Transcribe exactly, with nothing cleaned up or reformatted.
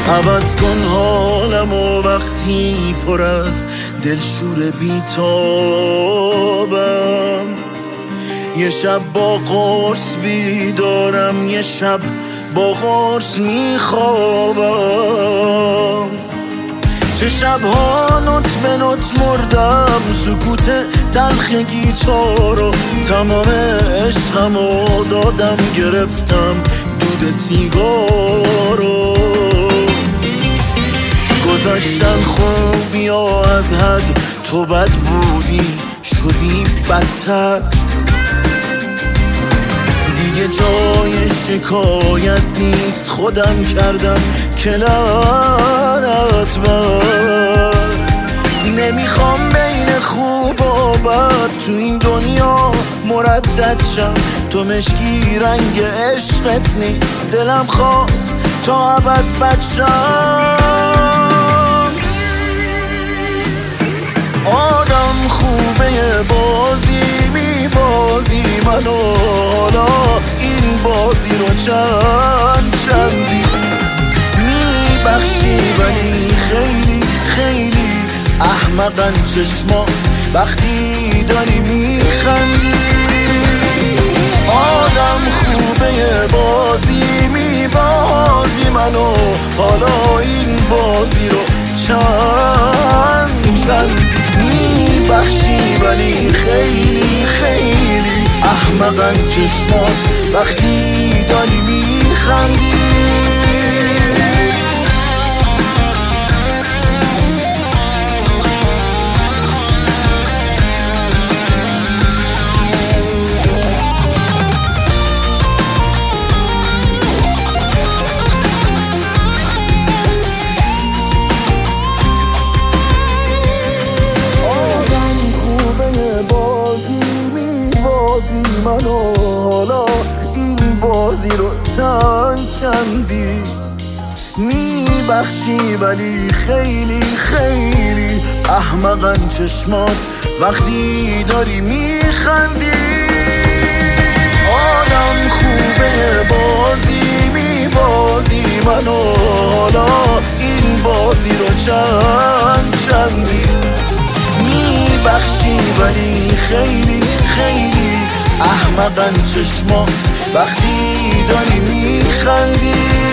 عوض کن حالمو وقتی پر از دلشور بیتابم. یه شب با قرص بیدارم، یه شب با قرص میخوابم. چه شبها نوت به نوت مردم، سکوت تلخ گیتارو تمام عشقمو دادم، گرفتم دود سیگارو. گذاشتن خوبی ها از حد، تو بد بودی شدی بدتر. دیگه جای شکایت نیست، خودم کردم که لعنت بر. نمیخوام بین خوب و بد تو این دنیا مردد شم. تو مشکی رنگ عشقت نیست، دلم خواست تا ابد بد شم. آدم خوبه بازی میبازی منو، حالا این بازی رو چند چندی میبخشی، ولی خیلی خیلی احمقن چشمات وقتی داری میخندی. آدم خوبه بازی میبازی منو، حالا این بازی رو چند چند میبخشی، ولی خیلی خیلی احمقن چشمات وقتی داری میخندی. منو حالا این بازی رو چند چندی میبخشی، ولی خیلی خیلی احمقن چشمات وقتی داری میخندی. آدم خوبه بازی میبازی منو، حالا این بازی رو چند چندی میبخشی، ولی خیلی خیلی احمقن چشمات وقتی داری میخندی.